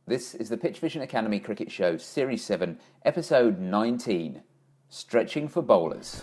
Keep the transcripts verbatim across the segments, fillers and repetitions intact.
This is the Pitch Vision Academy Cricket Show, Series seven, Episode nineteen, Stretching for Bowlers.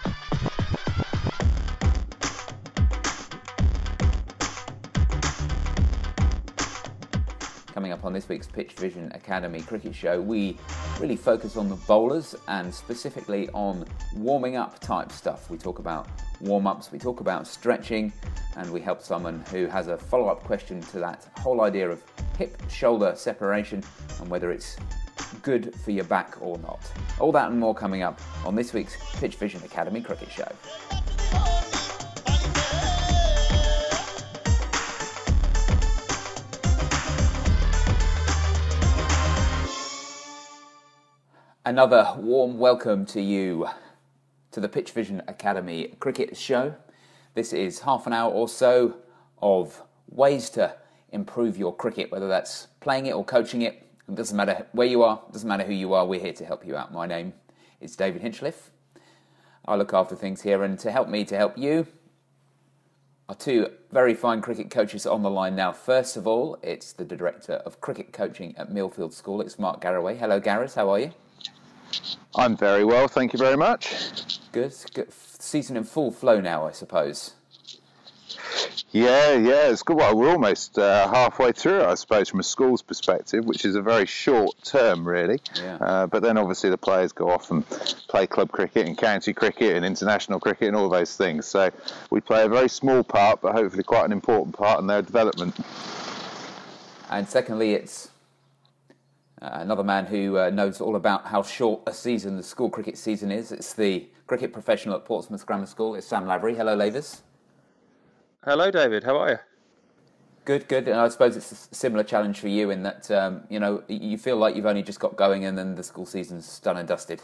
Coming up on this week's Pitch Vision Academy Cricket Show, we really focus on the bowlers and specifically on warming up type stuff. We talk about warm-ups, we talk about stretching, and we help someone who has a follow-up question to that whole idea of hip-shoulder separation and whether it's good for your back or not. All that and more coming up on this week's Pitch Vision Academy Cricket Show. Another warm welcome to you to the Pitch Vision Academy Cricket Show. This is half an hour or so of ways to improve your cricket, whether that's playing it or coaching it. It doesn't matter where you are, it doesn't matter who you are, we're here to help you out. My name is David Hinchliffe. I look after things here, and to help me to help you are two very fine cricket coaches on the line now. First of all, it's the Director of Cricket Coaching at Millfield School. It's Mark Garraway. Hello, Gareth, how are you? I'm very well, thank you very much. Good. Good. Season in full flow now, I suppose. Yeah, yeah, it's good. Well, we're almost uh, halfway through, I suppose, from a school's perspective, which is a very short term, really. Yeah. Uh, but then, obviously, the players go off and play club cricket and county cricket and international cricket and all those things. So we play a very small part, but hopefully quite an important part in their development. And secondly, it's uh, another man who uh, knows all about how short a season the school cricket season is. It's the cricket professional at Portsmouth Grammar School. It's Sam Lavery. Hello, Lavers. Hello, David. How are you? Good, good. And I suppose it's a similar challenge for you in that, um, you know, you feel like you've only just got going and then the school season's done and dusted.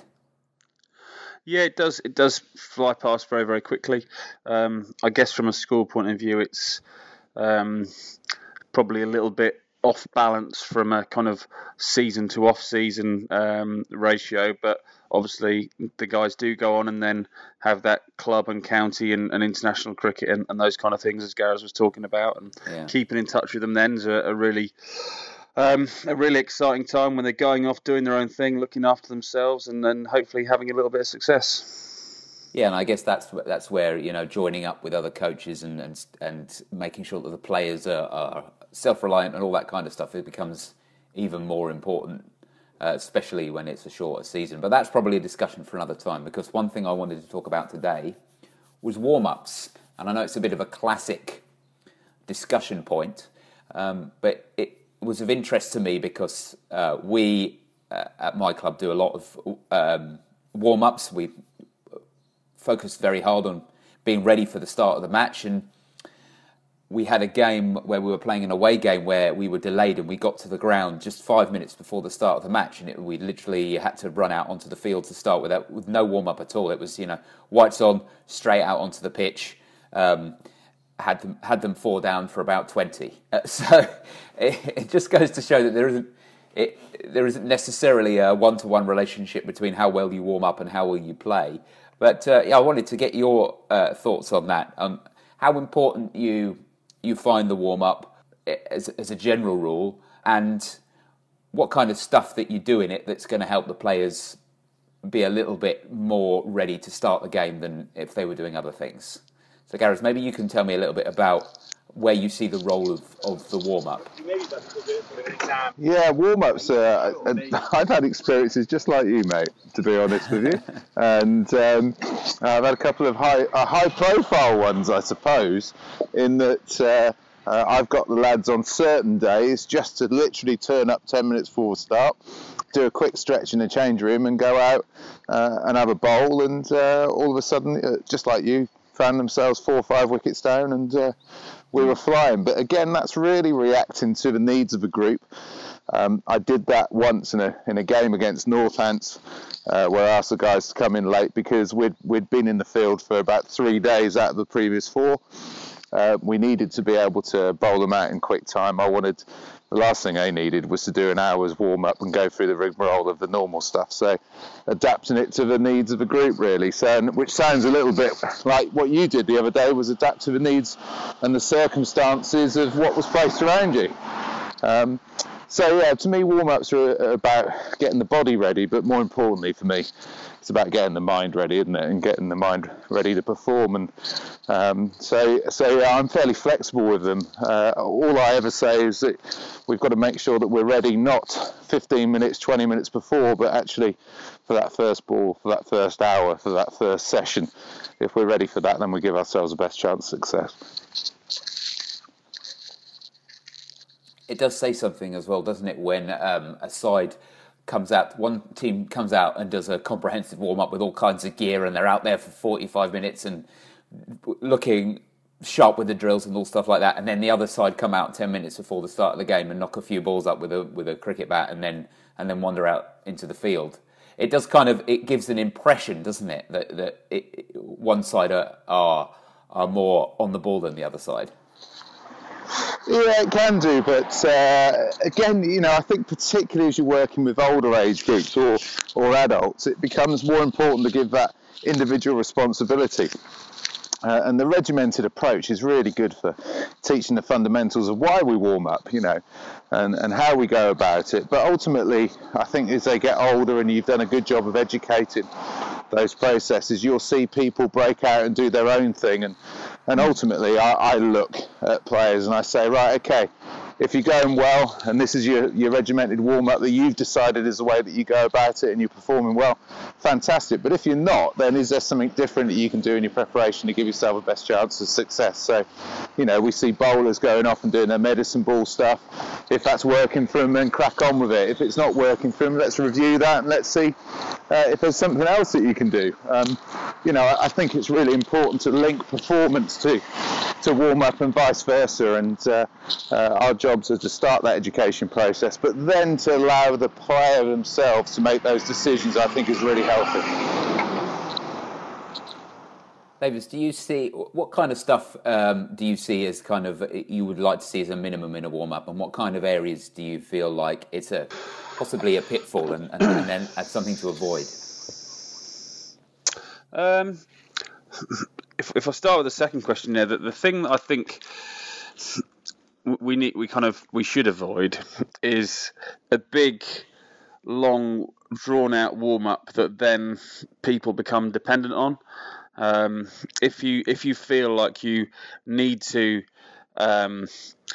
Yeah, it does. It does fly past very, very quickly. Um, I guess from a school point of view, it's um, probably a little bit off balance from a kind of season to off season um, ratio, but obviously the guys do go on and then have that club and county and, and international cricket and, and those kind of things, as Gareth was talking about, and yeah. Keeping in touch with them then is a, a really um, a really exciting time when they're going off doing their own thing, looking after themselves, and then hopefully having a little bit of success. Yeah, and I guess that's that's where, you know, joining up with other coaches and and, and making sure that the players are, are self-reliant and all that kind of stuff, it becomes even more important, uh, especially when it's a shorter season. But that's probably a discussion for another time, because one thing I wanted to talk about today was warm-ups. And I know it's a bit of a classic discussion point, um, but it was of interest to me because uh, we uh, at my club do a lot of um, warm-ups. We focus very hard on being ready for the start of the match, and we had a game where we were playing an away game where we were delayed and we got to the ground just five minutes before the start of the match, and it, we literally had to run out onto the field to start with that, with no warm-up at all. It was, you know, whites on, straight out onto the pitch. Um, had them had them four down for about twenty. Uh, so it, it just goes to show that there isn't it, there isn't necessarily a one-to-one relationship between how well you warm up and how well you play. But uh, yeah, I wanted to get your uh, thoughts on that. Um, how important you you find the warm-up as, as a general rule, and what kind of stuff that you do in it that's going to help the players be a little bit more ready to start the game than if they were doing other things. So Gareth, maybe you can tell me a little bit about where you see the role of, of the warm-up. Yeah, warm-ups, uh, I've had experiences just like you, mate, to be honest with you. And um, I've had a couple of high, uh, high-profile ones, I suppose, in that uh, uh, I've got the lads on certain days just to literally turn up ten minutes before start, do a quick stretch in the change room and go out uh, and have a bowl, and uh, all of a sudden, uh, just like you, found themselves four or five wickets down, and uh, we were flying. But again, that's really reacting to the needs of a group. Um, I did that once in a in a game against Northants, uh, where I asked the guys to come in late because we'd we'd been in the field for about three days out of the previous four. Uh, we needed to be able to bowl them out in quick time. I wanted, the last thing they needed was to do an hour's warm-up and go through the rigmarole of the normal stuff. So adapting it to the needs of the group, really. So, which sounds a little bit like what you did the other day, was adapt to the needs and the circumstances of what was placed around you. Um, so yeah, to me, warm-ups are about getting the body ready, but more importantly for me, it's about getting the mind ready, isn't it? And getting the mind ready to perform. And um, so, so yeah, I'm fairly flexible with them. Uh, all I ever say is that we've got to make sure that we're ready, not fifteen minutes, twenty minutes before, but actually for that first ball, for that first hour, for that first session. If we're ready for that, then we give ourselves the best chance of success. It does say something as well, doesn't it, when um, a side comes out, one team comes out and does a comprehensive warm-up with all kinds of gear, and they're out there for forty-five minutes and looking sharp with the drills and all stuff like that, and then the other side come out ten minutes before the start of the game and knock a few balls up with a with a cricket bat, and then and then wander out into the field. It does kind of, it gives an impression, doesn't it, that that it, it, one side are, are are more on the ball than the other side. Yeah, it can do, but uh, again, you know, I think particularly as you're working with older age groups or or adults, it becomes more important to give that individual responsibility. Uh, and the regimented approach is really good for teaching the fundamentals of why we warm up, you know, and, and how we go about it. But ultimately, I think as they get older and you've done a good job of educating those processes, you'll see people break out and do their own thing. And, and ultimately, I, I look at players and I say, right, okay, if you're going well and this is your, your regimented warm-up that you've decided is the way that you go about it and you're performing well, fantastic. But if you're not, then is there something different that you can do in your preparation to give yourself a best chance of success? So, you know, we see bowlers going off and doing their medicine ball stuff. If that's working for them, then crack on with it. If it's not working for them, let's review that and let's see uh, if there's something else that you can do. Um, you know, I, I think it's really important to link performance to to warm up and vice versa, and uh, uh, our jobs are to start that education process, but then to allow the player themselves to make those decisions, I think is really healthy. Davis, do you see, what kind of stuff um, do you see as kind of, you would like to see as a minimum in a warm-up, and what kind of areas do you feel like it's a possibly a pitfall and, and, and then as something to avoid? Um, if, if I start with the second question there, the, the thing that I think we need, we kind of, we should avoid is a big, long, drawn-out warm-up that then people become dependent on. Um, if you if you feel like you need to um,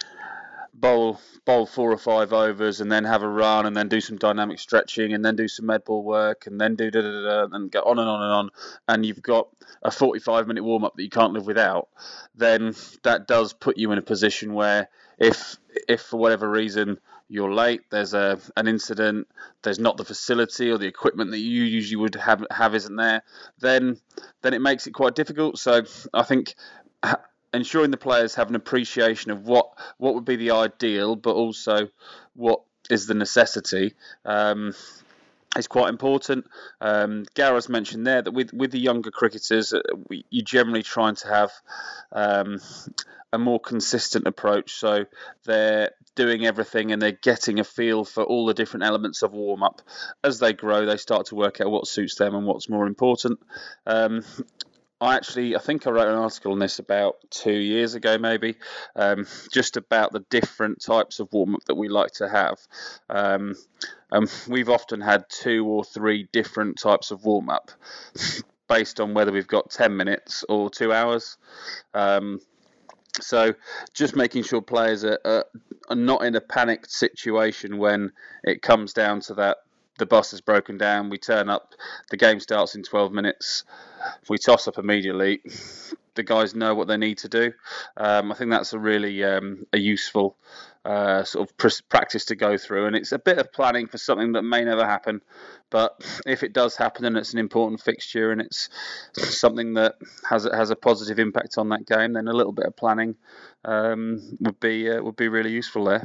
bowl bowl four or five overs and then have a run and then do some dynamic stretching and then do some med ball work and then do da da da da and go on and on and on, and you've got a forty-five minute warm up that you can't live without, then that does put you in a position where if if for whatever reason you're late, there's a an incident, there's not the facility or the equipment that you usually would have have isn't there, then then it makes it quite difficult. So I think ensuring the players have an appreciation of what what would be the ideal, but also what is the necessity, um, is quite important. Um, Gareth's mentioned there that with with the younger cricketers, uh, we, you're generally trying to have um, a more consistent approach. So they're doing everything and they're getting a feel for all the different elements of warm-up. As they grow, they start to work out what suits them and what's more important. Um, I actually, I think I wrote an article on this about two years ago, maybe, um, just about the different types of warm-up that we like to have. Um, um, we've often had two or three different types of warm-up based on whether we've got ten minutes or two hours. Um, So just making sure players are, are, are not in a panicked situation when it comes down to that, the bus is broken down, we turn up, the game starts in twelve minutes, we toss up immediately, the guys know what they need to do. Um, I think that's a really um, a useful uh, sort of pr- practice to go through, and it's a bit of planning for something that may never happen, but if it does happen and it's an important fixture and it's something that has has a positive impact on that game, then a little bit of planning um, would be uh, would be really useful there.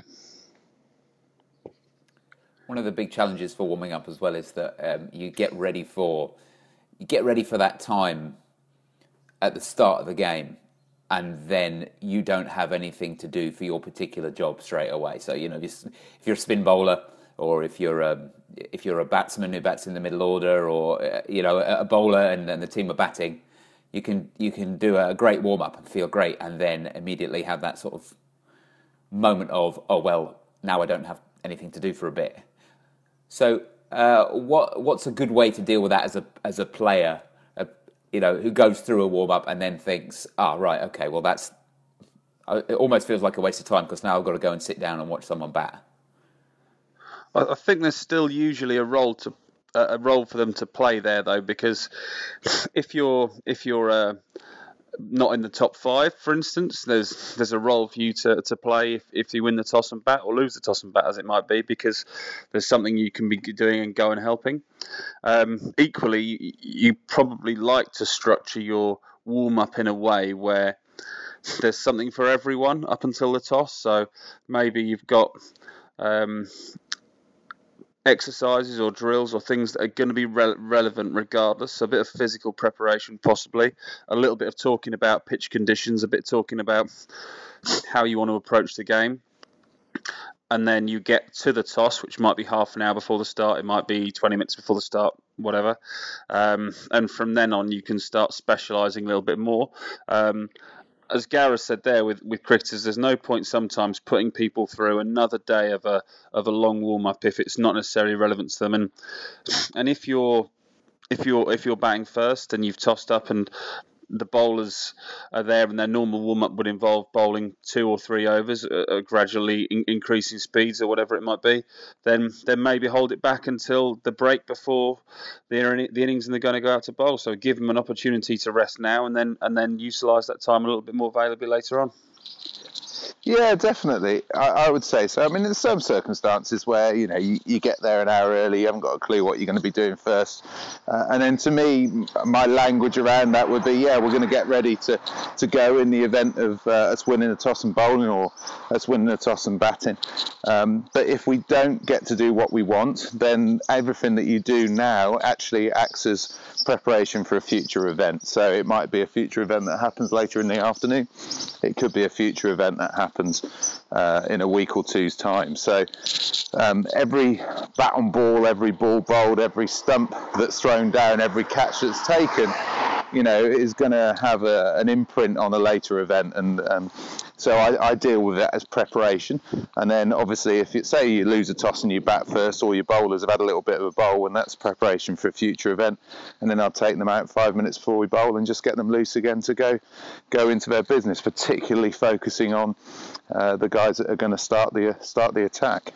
One of the big challenges for warming up as well is that um, you get ready for you get ready for that time at the start of the game, and then you don't have anything to do for your particular job straight away. So you know, if you're a spin bowler, or if you're a if you're a batsman who bats in the middle order, or uh, you know, a bowler and, and the team are batting, you can you can do a great warm up and feel great, and then immediately have that sort of moment of, oh well, now I don't have anything to do for a bit. So uh, what what's a good way to deal with that as a as a player, uh, you know, who goes through a warm up and then thinks, ah, oh, right, okay, well that's it almost feels like a waste of time because now I've got to go and sit down and watch someone bat. I think there's still usually a role to a role for them to play there, though, because if you're if you're uh, not in the top five, for instance, there's there's a role for you to, to play if, if you win the toss and bat or lose the toss and bat, as it might be, because there's something you can be doing and go and helping. Um, equally, you probably like to structure your warm up in a way where there's something for everyone up until the toss. So maybe you've got um, exercises or drills or things that are going to be re- relevant regardless. So a bit of physical preparation, possibly a little bit of talking about pitch conditions, a bit talking about how you want to approach the game. And then you get to the toss, which might be half an hour before the start. It might be twenty minutes before the start, whatever. Um, and from then on, you can start specialising a little bit more. Um, As Gareth said there, with, with cricketers, there's no point sometimes putting people through another day of a of a long warm up if it's not necessarily relevant to them. And and if you're if you're if you're batting first and you've tossed up and the bowlers are there and their normal warm up would involve bowling two or three overs, uh, gradually in, increasing speeds or whatever it might be, then then maybe hold it back until the break before the the innings and they're going to go out to bowl. So give them an opportunity to rest now and then and then utilise that time a little bit more valuably later on. Yeah, definitely. I, I would say so. I mean, there's some circumstances where, you know, you, you get there an hour early, you haven't got a clue what you're going to be doing first. Uh, and then to me, my language around that would be, yeah, we're going to get ready to, to go in the event of uh, us winning a toss and bowling or us winning a toss and batting. Um, but if we don't get to do what we want, then everything that you do now actually acts as preparation for a future event. So it might be a future event that happens later in the afternoon. It could be a future event that happens uh, in a week or two's time. So um, every bat on ball, every ball bowled, every stump that's thrown down, every catch that's taken, you know, is going to have a, an imprint on a later event. And um, so I, I deal with it as preparation. And then obviously if you say you lose a toss and you bat first, or your bowlers have had a little bit of a bowl, and that's preparation for a future event. And then I'll take them out five minutes before we bowl and just get them loose again to go go into their business, particularly focusing on uh, the guys that are going to start the start the attack.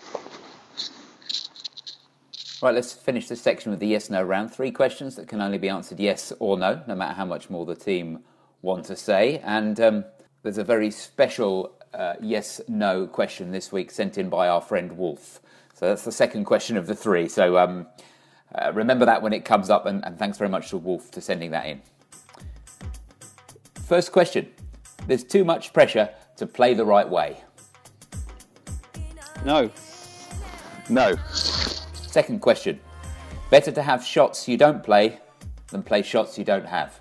Right, let's finish this section with the yes-no round. Three questions that can only be answered yes or no, no matter how much more the team want to say. And um, there's a very special uh, yes-no question this week sent in by our friend Wolf. So that's the second question of the three. So um, uh, remember that when it comes up, and, and thanks very much to Wolf for sending that in. First question. There's too much pressure to play the right way. No. No. Second question. Better to have shots you don't play than play shots you don't have.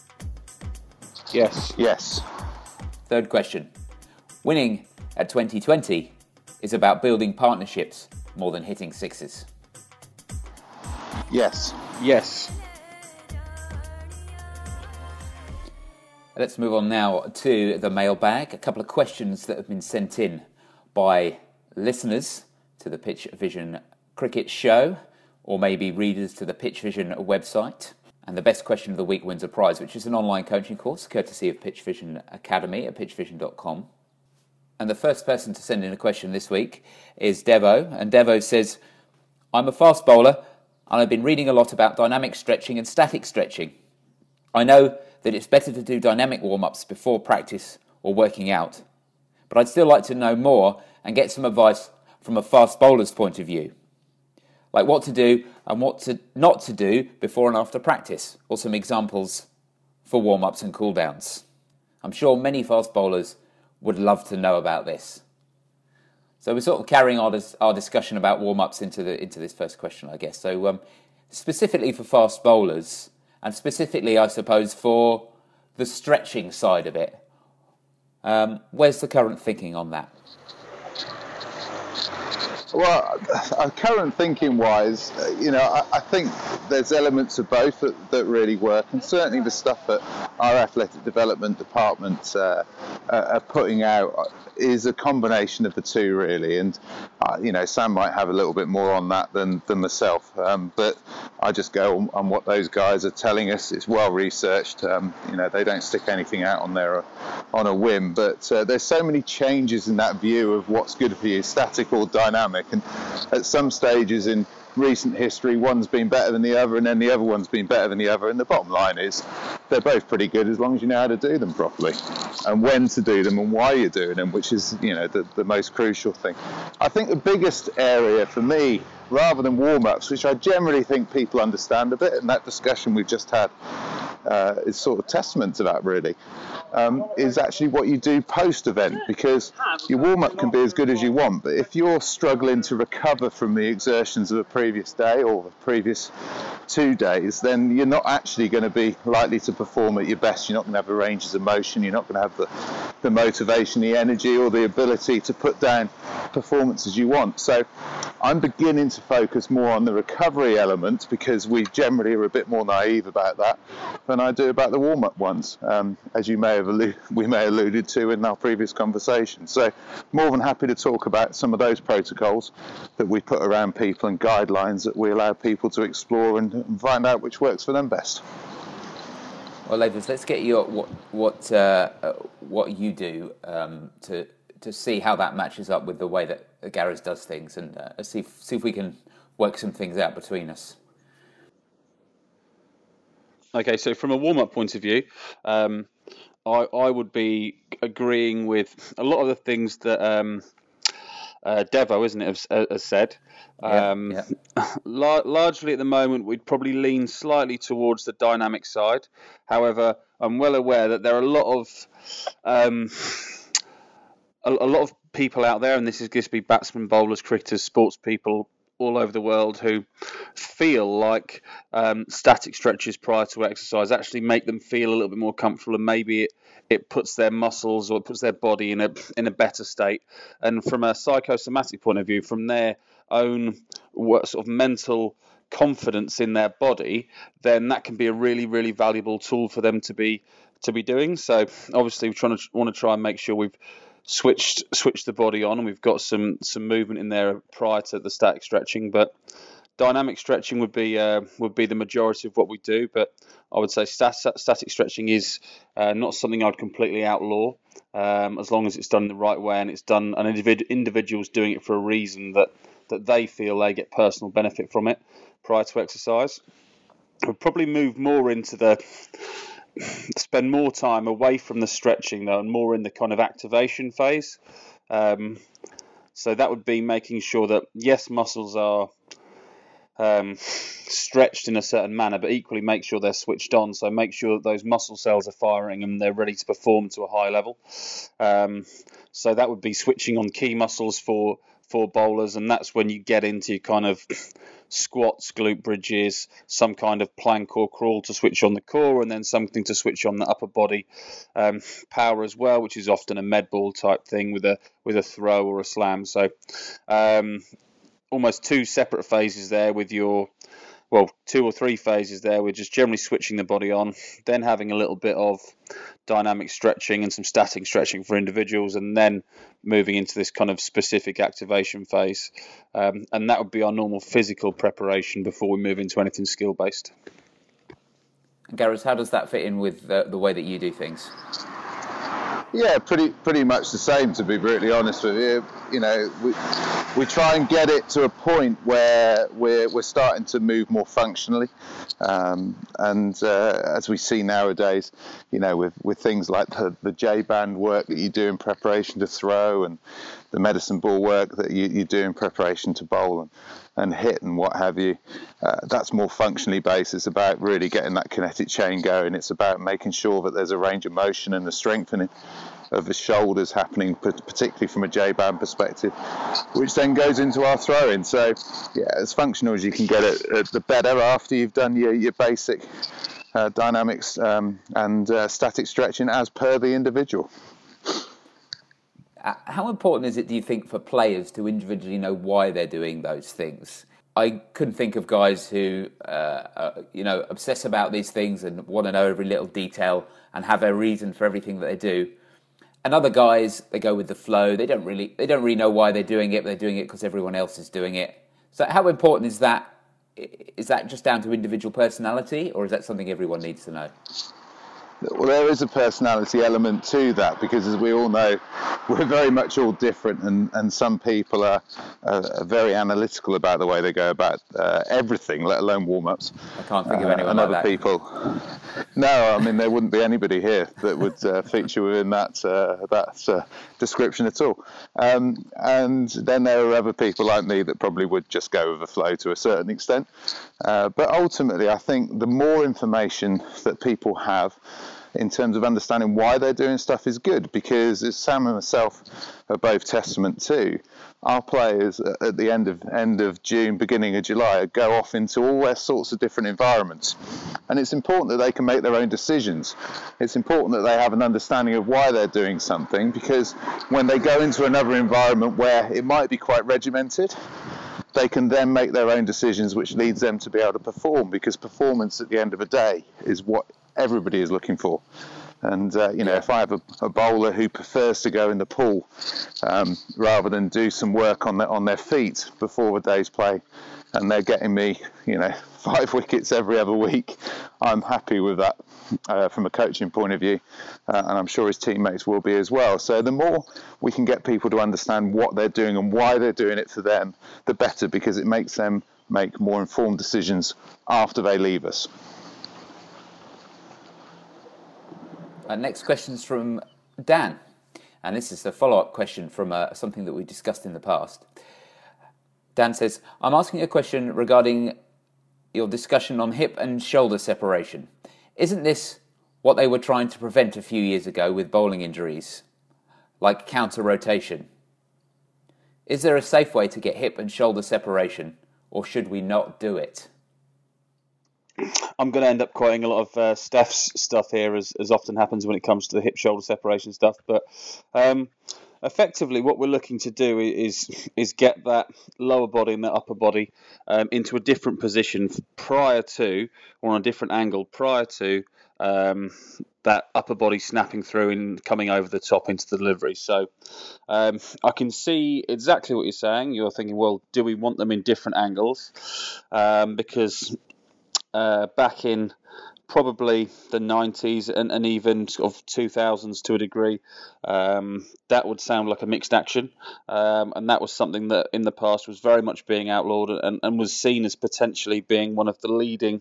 Yes. Yes. Third question. Winning at twenty twenty is about building partnerships more than hitting sixes. Yes. Yes. Let's move on now to the mailbag. A couple of questions that have been sent in by listeners to the Pitch Vision Cricket Show, or maybe readers to the Pitch Vision website. And the best question of the week wins a prize, which is an online coaching course courtesy of Pitch Vision Academy at pitch vision dot com. And the first person to send in a question this week is Devo. And Devo says, I'm a fast bowler and I've been reading a lot about dynamic stretching and static stretching. I know that it's better to do dynamic warm-ups before practice or working out, but I'd still like to know more and get some advice from a fast bowler's point of view, like what to do and what to not to do before and after practice, or some examples for warm-ups and cool-downs. I'm sure many fast bowlers would love to know about this. So we're sort of carrying our, dis- our discussion about warm-ups into the into this first question, I guess. So um, specifically for fast bowlers, and specifically, I suppose, for the stretching side of it, um, where's the current thinking on that? Well, uh, current thinking wise, uh, you know, I, I think there's elements of both that, that really work, and certainly the stuff that our athletic development department uh, uh, are putting out is a combination of the two, really. And uh, you know, Sam might have a little bit more on that than, than myself, um, but I just go on, on what those guys are telling us. It's well researched. Um, you know, they don't stick anything out on their on a whim. But uh, there's so many changes in that view of what's good for you, static or dynamic. And at some stages in recent history, one's been better than the other, and then the other one's been better than the other. And the bottom line is they're both pretty good as long as you know how to do them properly and when to do them and why you're doing them, which is, you know, the, the most crucial thing. I think the biggest area for me, rather than warm-ups, which I generally think people understand a bit, and that discussion we've just had uh, is sort of testament to that, really, um, is actually what you do post-event, because your warm-up can be as good as you want, but if you're struggling to recover from the exertions of a previous day or the previous two days, then you're not actually going to be likely to perform at your best. You're not going to have the ranges of motion, you're not going to have the, the motivation, the energy, or the ability to put down performances you want. So I'm beginning to focus more on the recovery element, because we generally are a bit more naive about that than I do about the warm-up ones, um, as you may have allu- we may have alluded to in our previous conversation. So more than happy to talk about some of those protocols that we put around people and guidelines that we allow people to explore and, and find out which works for them best. Well, Lavis, let's get you what what uh, what you do um, to to see how that matches up with the way that Gareth does things, and uh, see if, see if we can work some things out between us. Okay, so from a warm-up point of view, um, I, I would be agreeing with a lot of the things that um, uh, Devo, isn't it, has, has said. Um, yeah, yeah. la- largely at the moment, we'd probably lean slightly towards the dynamic side. However, I'm well aware that there are a lot of um, a, a lot of people out there, and this is going to be batsmen, bowlers, cricketers, sports people all over the world, who feel like um, static stretches prior to exercise actually make them feel a little bit more comfortable, and maybe it, it puts their muscles or it puts their body in a in a better state. And from a psychosomatic point of view, from their own sort of mental confidence in their body, then that can be a really, really valuable tool for them to be to be doing. So obviously we're trying to want to try and make sure we've switched switched the body on, and we've got some some movement in there prior to the static stretching. But dynamic stretching would be uh, would be the majority of what we do. But I would say stat- static stretching is uh, not something I'd completely outlaw, um, as long as it's done the right way and it's done an individ- individual's doing it for a reason that that they feel they get personal benefit from it prior to exercise. We'll probably move more into the spend more time away from the stretching though, and more in the kind of activation phase. Um, so that would be making sure that yes, muscles are um, stretched in a certain manner, but equally make sure they're switched on. So make sure that those muscle cells are firing and they're ready to perform to a high level. Um, so that would be switching on key muscles for for bowlers, and that's when you get into kind of squats, glute bridges, some kind of plank or crawl to switch on the core, and then something to switch on the upper body um, power as well, which is often a med ball type thing with a with a throw or a slam. So um, almost two separate phases there with your well, two or three phases there. We're just generally switching the body on, then having a little bit of dynamic stretching and some static stretching for individuals, and then moving into this kind of specific activation phase. Um, and that would be our normal physical preparation before we move into anything skill-based. Gareth, how does that fit in with the, the way that you do things? Yeah, pretty pretty much the same, to be brutally honest with you. You know, we we try and get it to a point where we're we're starting to move more functionally, um, and uh, as we see nowadays, you know, with, with things like the, the J-band work that you do in preparation to throw, and the medicine ball work that you, you do in preparation to bowl and, and hit and what have you, uh, that's more functionally based. It's about really getting that kinetic chain going. It's about making sure that there's a range of motion and the strengthening of the shoulders happening, particularly from a J-band perspective, which then goes into our throwing. So, yeah, as functional as you can get it, uh, the better after you've done your, your basic uh, dynamics um, and uh, static stretching as per the individual. Uh, How important is it, do you think, for players to individually know why they're doing those things? I couldn't think of guys who, uh, uh, you know, obsess about these things and want to know every little detail and have a reason for everything that they do. And other guys, they go with the flow. They don't really, they don't really know why they're doing it, but they're doing it because everyone else is doing it. So, how important is that? Is that just down to individual personality, or is that something everyone needs to know? Well, there is a personality element to that, because as we all know, we're very much all different, and, and some people are, are very analytical about the way they go about uh, everything, let alone warm-ups. I can't think of anyone uh, and like other that. people. No, I mean, there wouldn't be anybody here that would uh, feature within that uh, that uh, description at all. Um, and then there are other people like me that probably would just go with the flow to a certain extent. Uh, but ultimately, I think the more information that people have in terms of understanding why they're doing stuff is good, because as Sam and myself are both testament to, our players at the end of end of June, beginning of July, go off into all their sorts of different environments. And it's important that they can make their own decisions. It's important that they have an understanding of why they're doing something, because when they go into another environment where it might be quite regimented, they can then make their own decisions, which leads them to be able to perform, because performance at the end of the day is what everybody is looking for. And, uh, you know, Yeah. if I have a, a bowler who prefers to go in the pool um, rather than do some work on, the, on their feet before the day's play, and they're getting me, you know, five wickets every other week, I'm happy with that uh, from a coaching point of view. Uh, and I'm sure his teammates will be as well. So the more we can get people to understand what they're doing and why they're doing it for them, the better, because it makes them make more informed decisions after they leave us. Uh, next question's from Dan, and this is a follow-up question from uh, something that we discussed in the past. Dan says, I'm asking a question regarding your discussion on hip and shoulder separation. Isn't this what they were trying to prevent a few years ago with bowling injuries, like counter-rotation? Is there a safe way to get hip and shoulder separation, or should we not do it? I'm going to end up quoting a lot of uh, Steph's stuff here, as, as often happens when it comes to the hip-shoulder separation stuff. But um, effectively, what we're looking to do is is get that lower body and that upper body um, into a different position prior to, or on a different angle prior to um, that upper body snapping through and coming over the top into the delivery. So um, I can see exactly what you're saying. You're thinking, well, do we want them in different angles? Um, because Uh, back in probably the nineties and, and even sort of two thousands to a degree, um, that would sound like a mixed action. Um, and that was something that in the past was very much being outlawed and, and was seen as potentially being one of the leading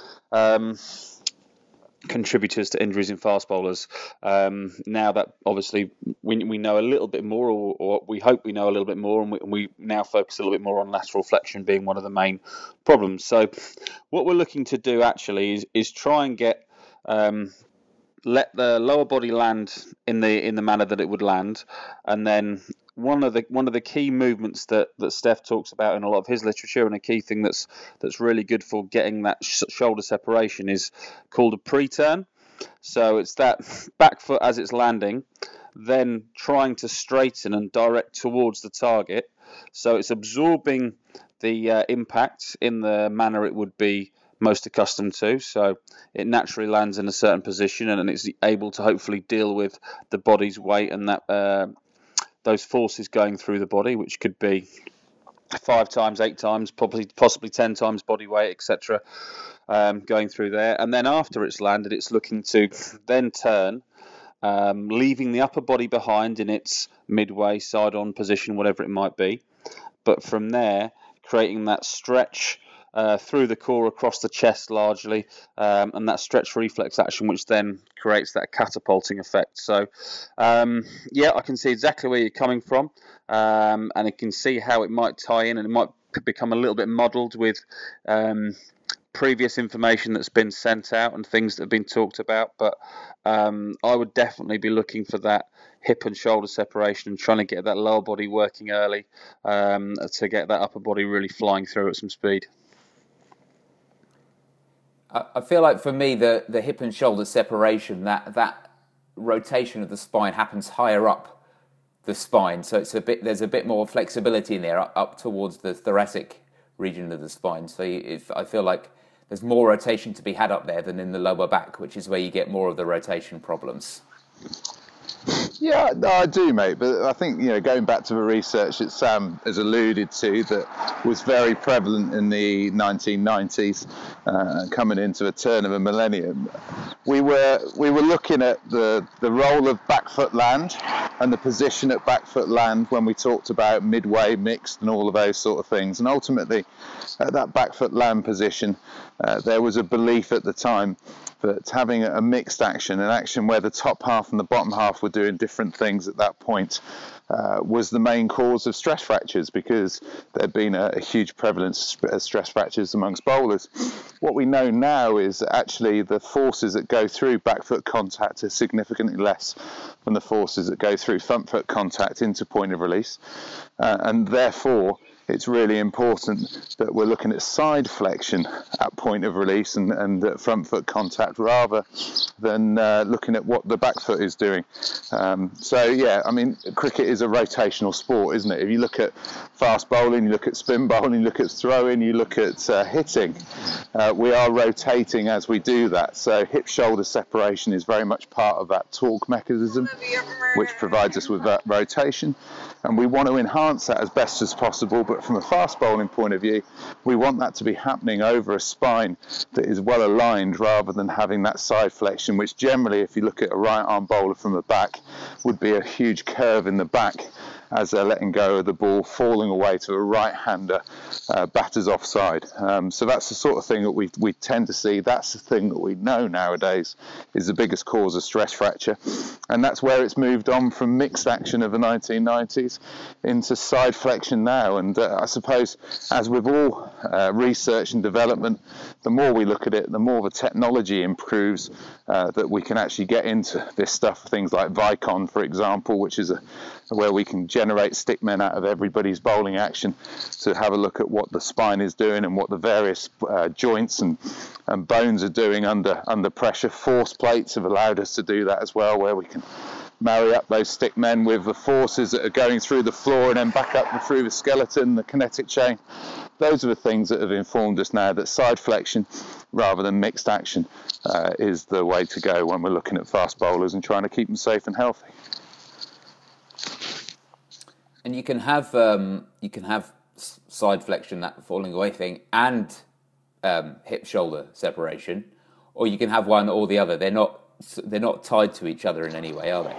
um, contributors to injuries in fast bowlers. Um, now that obviously we, we know a little bit more, or, or we hope we know a little bit more, and we, and we now focus a little bit more on lateral flexion being one of the main problems. So what we're looking to do actually is, is try and get um, let the lower body land in the in the manner that it would land, and then one of the one of the key movements that, that Steph talks about in a lot of his literature, and a key thing that's that's really good for getting that sh- shoulder separation, is called a pre-turn. So it's that back foot as it's landing, then trying to straighten and direct towards the target. So it's absorbing the uh, impact in the manner it would be most accustomed to. So it naturally lands in a certain position, and it's able to hopefully deal with the body's weight and that uh, those forces going through the body, which could be five times, eight times, probably possibly ten times body weight, et cetera, um, going through there. And then after it's landed, it's looking to then turn, um, leaving the upper body behind in its midway, side-on position, whatever it might be. But from there, creating that stretch uh, through the core across the chest largely, um, and that stretch reflex action, which then creates that catapulting effect. So, um, yeah, I can see exactly where you're coming from, um, and I can see how it might tie in, and it might become a little bit muddled with um, previous information that's been sent out and things that have been talked about. But um, I would definitely be looking for that hip and shoulder separation and trying to get that lower body working early um, to get that upper body really flying through at some speed. I feel like for me, the, the hip and shoulder separation, that, that rotation of the spine happens higher up the spine. So it's a bit there's a bit more flexibility in there up, up towards the thoracic region of the spine. So if I feel like there's more rotation to be had up there than in the lower back, which is where you get more of the rotation problems. Yeah, no, I do, mate. But I think, you know, going back to the research that Sam has alluded to, that was very prevalent in the nineteen nineties, uh, coming into the turn of a millennium, we were we were looking at the the role of back foot land and the position at back foot land when we talked about midway, mixed, and all of those sort of things. And ultimately, at that back foot land position, uh, there was a belief at the time that having a mixed action, an action where the top half and the bottom half were doing different things at that point, uh, was the main cause of stress fractures, because there had been a, a huge prevalence of stress fractures amongst bowlers. What we know now is that actually the forces that go through back foot contact are significantly less than the forces that go through front foot contact into point of release, uh, and therefore it's really important that we're looking at side flexion at point of release and, and at front foot contact rather than uh, looking at what the back foot is doing. Um, so, yeah, I mean, cricket is a rotational sport, isn't it? If you look at fast bowling, you look at spin bowling, you look at throwing, you look at uh, hitting, uh, we are rotating as we do that. So hip-shoulder separation is very much part of that torque mechanism, which provides us with that rotation. And we want to enhance that as best as possible, but from a fast bowling point of view, we want that to be happening over a spine that is well aligned rather than having that side flexion, which generally, if you look at a right arm bowler from the back, would be a huge curve in the back as they're letting go of the ball, falling away to a right-hander, uh, batters offside. Um, so that's the sort of thing that we we tend to see. That's the thing that we know nowadays is the biggest cause of stress fracture. And that's where it's moved on from mixed action of the nineteen nineties into side flexion now. And uh, I suppose, as with all uh, research and development, the more we look at it, the more the technology improves, uh, that we can actually get into this stuff. Things like Vicon, for example, which is a, where we can generate stickmen out of everybody's bowling action to have a look at what the spine is doing and what the various uh, joints and, and bones are doing under under pressure. Force plates have allowed us to do that as well, where we can marry up those stickmen with the forces that are going through the floor and then back up and through the skeleton, the kinetic chain. Those are the things that have informed us now that side flexion rather than mixed action uh, is the way to go when we're looking at fast bowlers and trying to keep them safe and healthy. And you can have um, you can have side flexion, that falling away thing, and um, hip shoulder separation, or you can have one or the other. They're not they're not tied to each other in any way, are they?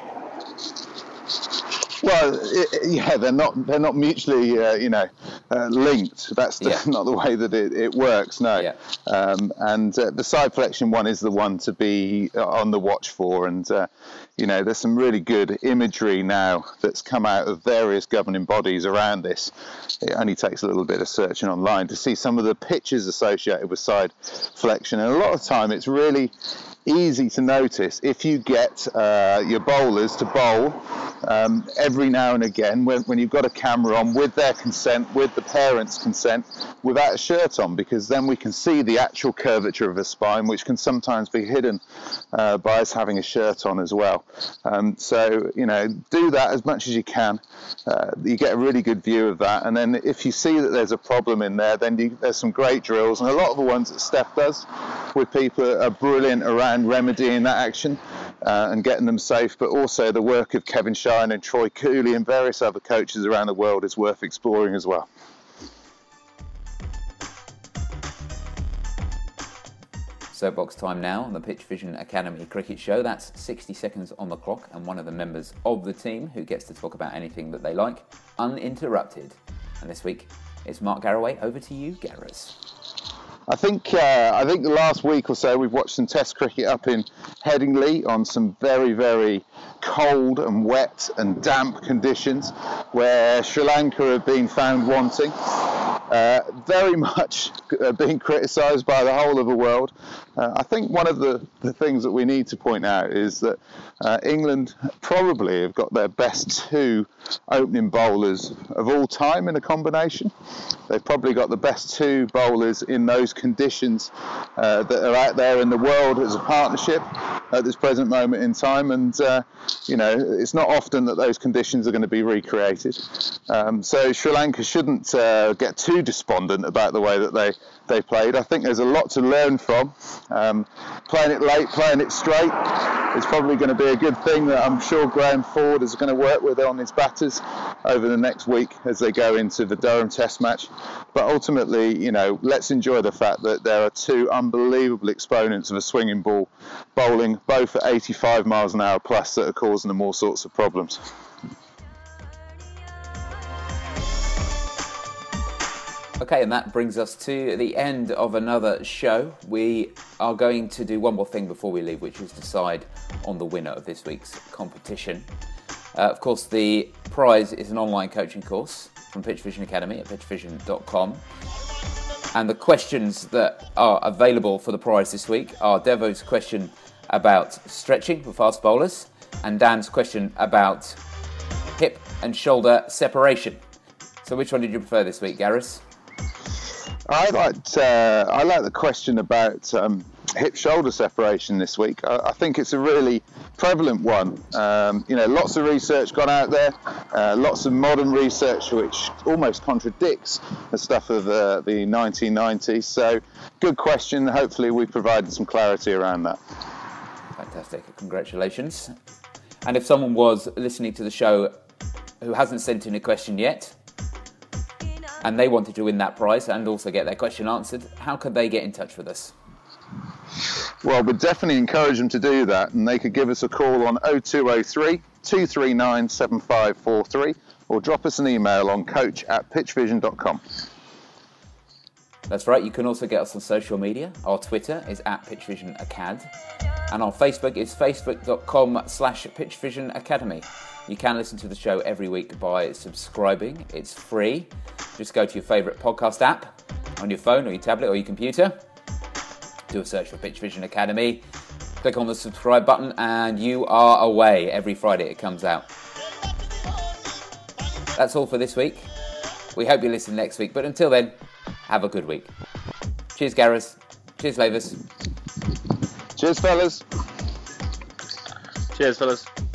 Well, it, yeah, they're not they're not mutually uh, you know uh, linked. That's the, yeah. not the way that it, it works. No, yeah. um, and uh, the side flexion one is the one to be on the watch for. And uh, you know, there's some really good imagery now that's come out of various governing bodies around this. It only takes a little bit of searching online to see some of the pictures associated with side flexion, and a lot of time it's really easy to notice if you get uh, your bowlers to bowl um, every now and again when, when you've got a camera on with their consent, with the parents' consent, without a shirt on, because then we can see the actual curvature of a spine, which can sometimes be hidden uh, by us having a shirt on as well. Um, so, you know, do that as much as you can. Uh, you get a really good view of that. And then if you see that there's a problem in there, then you, there's some great drills. And a lot of the ones that Steph does with people are brilliant around remedying that action uh, and getting them safe. But also the work of Kevin Shine and Troy Cooley and various other coaches around the world is worth exploring as well. Soapbox time now on the Pitch Vision Academy Cricket Show. That's sixty seconds on the clock, and one of the members of the team who gets to talk about anything that they like, uninterrupted. And this week, it's Mark Garraway. Over to you, Garras. I think uh, I think the last week or so we've watched some Test cricket up in Headingley on some very, very cold and wet and damp conditions, where Sri Lanka have been found wanting. Uh, very much uh, being criticised by the whole of the world. Uh, I think one of the, the things that we need to point out is that uh, England probably have got their best two opening bowlers of all time in a combination. They've probably got the best two bowlers in those conditions uh, that are out there in the world as a partnership. at this present moment in time, and uh, you know, it's not often that those conditions are going to be recreated. Um, so Sri Lanka shouldn't uh, get too despondent about the way that they, they played. I think there's a lot to learn from. Um, playing it late, playing it straight is probably going to be a good thing that I'm sure Graham Ford is going to work with on his batters over the next week as they go into the Durham Test match. But ultimately, you know, let's enjoy the fact that there are two unbelievable exponents of a swinging ball bowling, both at eighty-five miles an hour plus, that are causing them all sorts of problems. Okay, and that brings us to the end of another show. We are going to do one more thing before we leave, which is decide on the winner of this week's competition. Uh, of course, the prize is an online coaching course from Pitch Vision Academy at pitch vision dot com. And the questions that are available for the prize this week are Devo's question about stretching for fast bowlers and Dan's question about hip and shoulder separation. So which one did you prefer this week, Gareth? I liked, uh, I like the question about um, hip-shoulder separation this week. I, I think it's a really prevalent one. Um, you know, lots of research gone out there, uh, lots of modern research which almost contradicts the stuff of uh, the nineteen nineties. So, good question. Hopefully, we provided some clarity around that. Fantastic. Congratulations. And if someone was listening to the show who hasn't sent in a question yet, and they wanted to win that prize and also get their question answered, how could they get in touch with us? Well, we'd definitely encourage them to do that, and they could give us a call on oh two oh three, two three nine, seven five four three or drop us an email on coach at pitch vision dot com. That's right. You can also get us on social media. Our Twitter is at pitchvisionacad, and our Facebook is facebook dot com slash pitchvisionacademy. You can listen to the show every week by subscribing. It's free. Just go to your favourite podcast app on your phone or your tablet or your computer. Do a search for Pitch Vision Academy. Click on the subscribe button and you are away. Every Friday it comes out. That's all for this week. We hope you listen next week. But until then, have a good week. Cheers, Gareth. Cheers, Lavis. Cheers, fellas. Cheers, fellas.